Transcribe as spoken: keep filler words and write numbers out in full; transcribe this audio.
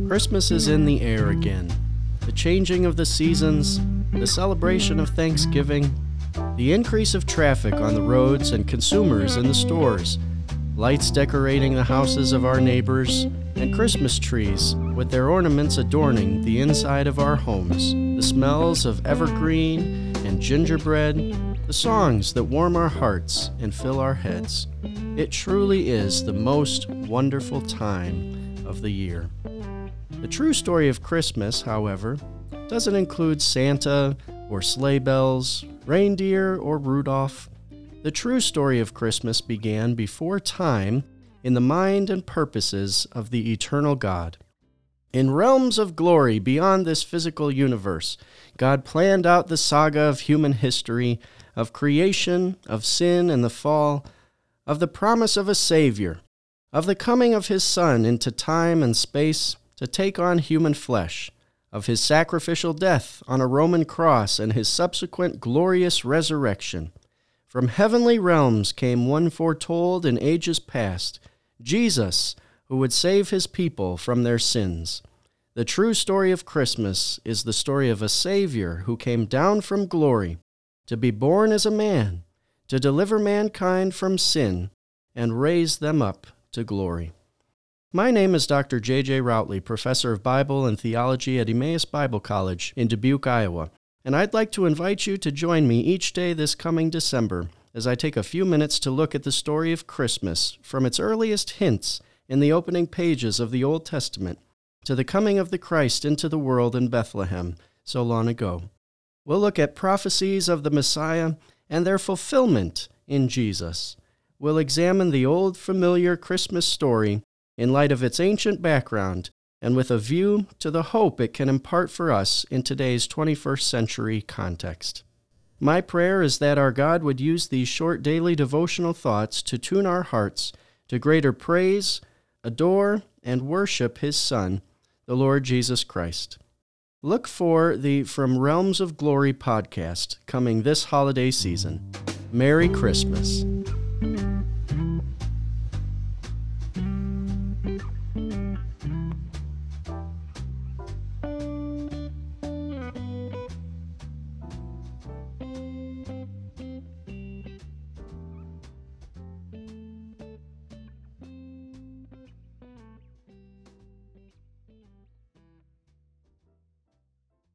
Christmas is in the air again. The changing of the seasons, the celebration of Thanksgiving, the increase of traffic on the roads and consumers in the stores, lights decorating the houses of our neighbors, and Christmas trees with their ornaments adorning the inside of our homes, the smells of evergreen and gingerbread, the songs that warm our hearts and fill our heads. It truly is the most wonderful time of the year. The true story of Christmas, however, doesn't include Santa or sleigh bells, reindeer or Rudolph. The true story of Christmas began before time in the mind and purposes of the eternal God. In realms of glory beyond this physical universe, God planned out the saga of human history, of creation, of sin and the fall, of the promise of a Savior, of the coming of His Son into time and space to take on human flesh, of His sacrificial death on a Roman cross and His subsequent glorious resurrection. From heavenly realms came one foretold in ages past, Jesus, who would save His people from their sins. The true story of Christmas is the story of a Savior who came down from glory to be born as a man, to deliver mankind from sin and raise them up to glory. My name is Doctor J J Routley, Professor of Bible and Theology at Emmaus Bible College in Dubuque, Iowa, and I'd like to invite you to join me each day this coming December as I take a few minutes to look at the story of Christmas from its earliest hints in the opening pages of the Old Testament to the coming of the Christ into the world in Bethlehem so long ago. We'll look at prophecies of the Messiah and their fulfillment in Jesus. We'll examine the old familiar Christmas story in light of its ancient background and with a view to the hope it can impart for us in today's twenty-first century context. My prayer is that our God would use these short daily devotional thoughts to tune our hearts to greater praise, adore, and worship His Son, the Lord Jesus Christ. Look for the From Realms of Glory podcast coming this holiday season. Merry Christmas.